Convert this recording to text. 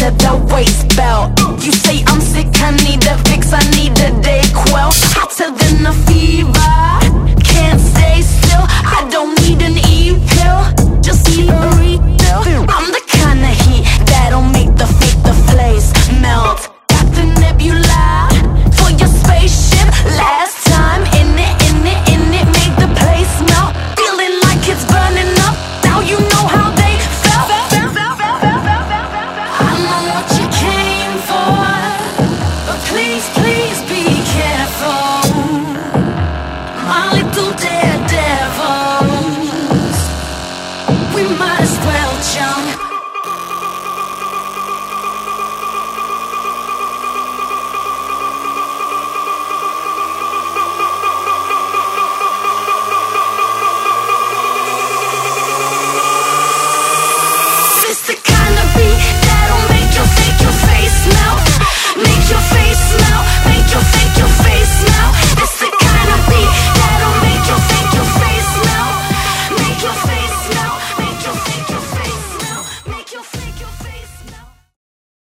the waist belt. You say I'm sick, I need a fix, I need a Dayquil, hotter than a fever.